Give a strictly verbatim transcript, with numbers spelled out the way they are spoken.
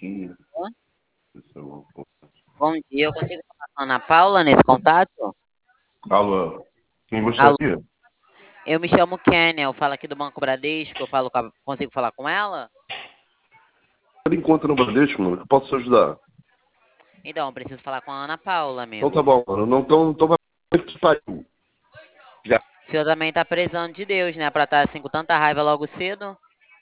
aqui. Hã? Isso é uma coisa. Bom dia, eu consigo falar com a Ana Paula nesse contato? Alô, quem Alô, gostaria? eu me chamo Kênia, eu falo aqui do Banco Bradesco, eu falo com a- consigo falar com ela? Ela encontra no Bradesco, mano, eu posso te ajudar. Então, eu preciso falar com a Ana Paula, Então tá amigo. bom, mano. Não tô, não tô que pariu. Já. O senhor também tá precisando de Deus, né? Pra estar assim com tanta raiva logo cedo.